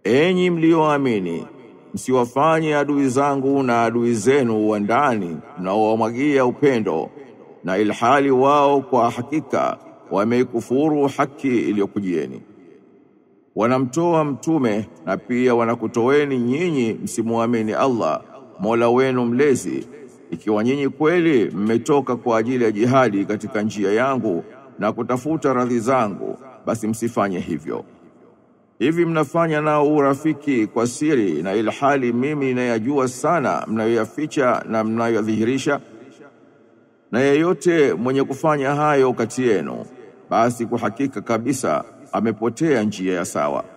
Enyi mlioamini, msiwafanye adui zangu na adui zenu wa ndani mnaowamwagia upendo, na ilhali wao kwa hakika wameikufuru haki iliyokujieni. Wanamtoa mtume na pia wanakutoeni nyinyi msimuamini Allah, Mola wenu mlezi, ikiwa nyinyi kweli mmetoka kwa ajili ya jihadi katika njia yangu na kutafuta radhi zangu, basi msifanye hivyo. Hivi mnafanya nao urafiki kwa siri, na ilhali mimi ninayajua sana mnayoyaficha na mnayodhihirisha. Na yeyote mwenye kufanya hayo kati yenu, basi kwa hakika kabisa amepotea njia ya sawa.